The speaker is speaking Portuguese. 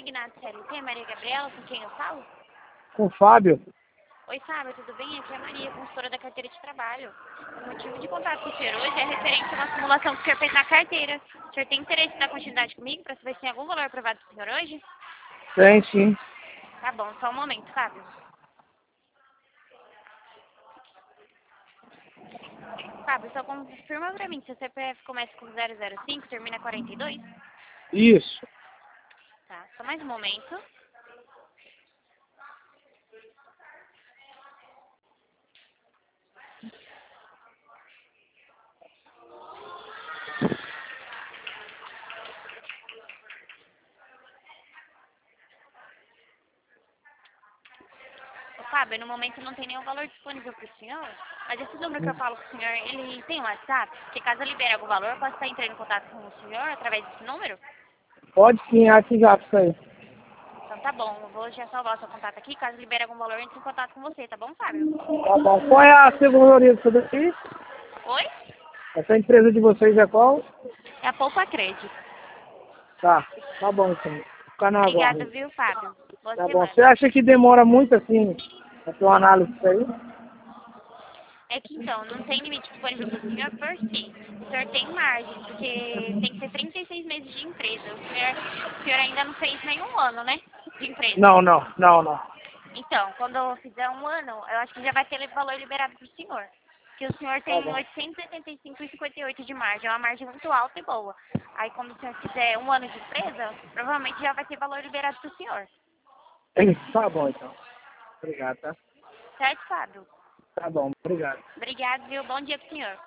Ignato CLT, Maria Gabriela, com quem eu falo? Com o Fábio. Oi, Fábio, tudo bem? Aqui é a Maria, consultora da carteira de trabalho. O motivo de contato com o senhor hoje é referente a uma simulação que o senhor fez na carteira. O senhor tem interesse em dar continuidade comigo para saber se tem algum valor aprovado para o senhor hoje? Tem, sim. Tá bom, só um momento, Fábio. Fábio, só confirma pra mim se o CPF começa com 005, termina 42? Isso. Tá, só mais um momento. Ô, Fábio, no momento não tem nenhum valor disponível para o senhor, mas esse número que eu falo com o senhor, ele tem um WhatsApp? Porque caso eu libere algum valor, eu posso estar entrando em contato com o senhor através desse número? Pode sim, WhatsApp isso aí. Então tá bom, eu vou já salvar o seu contato aqui, caso libere algum valor, eu entro em contato com você, tá bom, Fábio? Tá bom. Qual é a segurança disso daqui? Oi? Essa empresa de vocês é qual? É a Poupa Crédito. Tá bom então. Fica na Obrigada, aguardo. viu, Fábio? Boa Tá bom. Você semana. acha que demora muito assim a sua análise disso aí? É que então, não tem limite disponível para o senhor por si. O senhor tem margem, porque tem que ser 36 meses de empresa. O senhor ainda não fez nenhum ano, né? De empresa. Não. Então, quando eu fizer um ano, eu acho que já vai ter valor liberado para o senhor. Porque o senhor Tá tem bom. 885,58 de margem, é uma margem muito alta e boa. Aí quando o senhor fizer um ano de empresa, provavelmente já vai ter valor liberado para o senhor. Tá bom então. Obrigado, tá? Certo, Fábio? Tá bom, obrigado. Obrigado, viu? Bom dia pro senhor.